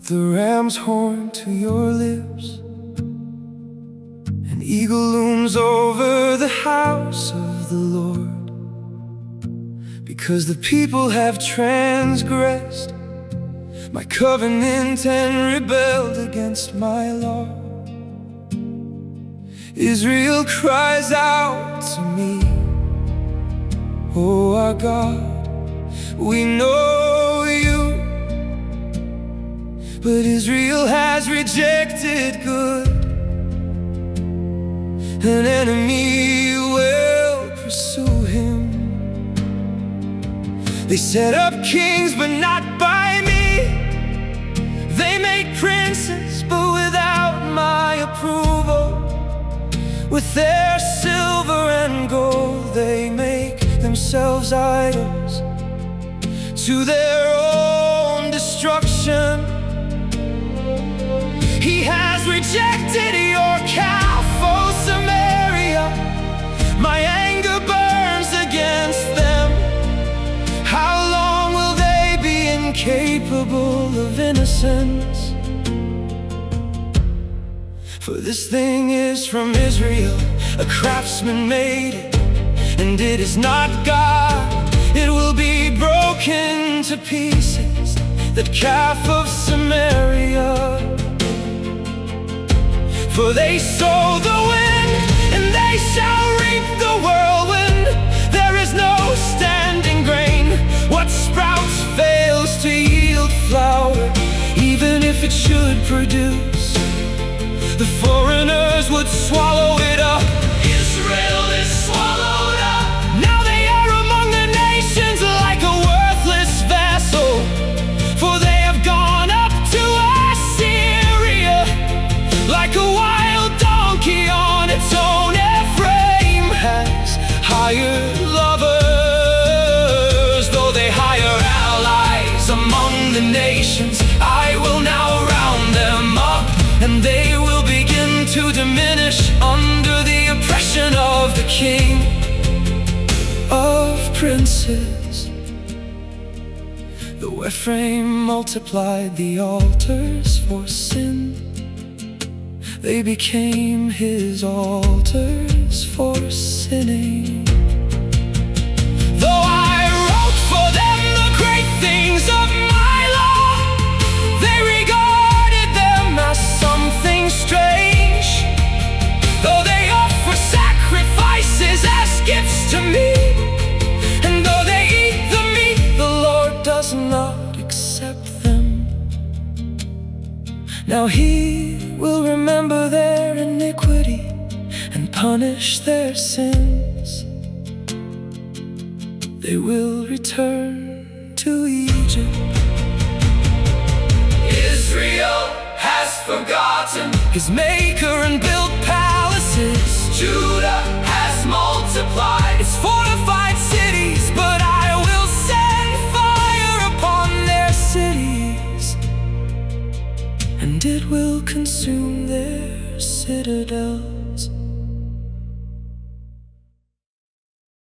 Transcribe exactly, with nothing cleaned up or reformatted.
Put the ram's horn to your lips. An eagle looms over the house of the Lord. Because the people have transgressed my covenant and rebelled against my law. Israel cries out to me, oh our God, we know you. But Israel has rejected good. An enemy will pursue him. They set up kings, but not by me. They make princes, but without my approval. With their silver and gold, they make themselves idols to their own destruction. He has rejected your calf, O Samaria. My anger burns against them. How long will they be incapable of innocence? For this thing is from Israel, a craftsman made it, and it is not God. It will be broken to pieces, that calf of Samaria. For they sow the wind, and they shall reap the whirlwind. There is no standing grain. What sprouts fails to yield flour, even if it should produce. The foreigners would swallow it up. Israel is swallowed up. Now they are among the nations like a worthless vessel. For they have gone up to Assyria like a wild donkey on its own. Ephraim has hired lovers, though they hire allies among the nations. I will now round them up, and they will begin to diminish under the oppression of the king of princes. Though Ephraim multiplied the altars for sin, they became his altars for sinning. Though I wrote for them the great things of my law, they regarded them as something strange. Though they offer sacrifices as gifts to me, and though they eat the meat, the Lord does not accept them. Now he will remember their iniquity and punish their sins. They will return to Egypt. Israel has forgotten his maker and built palaces. Judah has multiplied its fortified cities, but I will send fire upon their cities, and it will consume their citadel.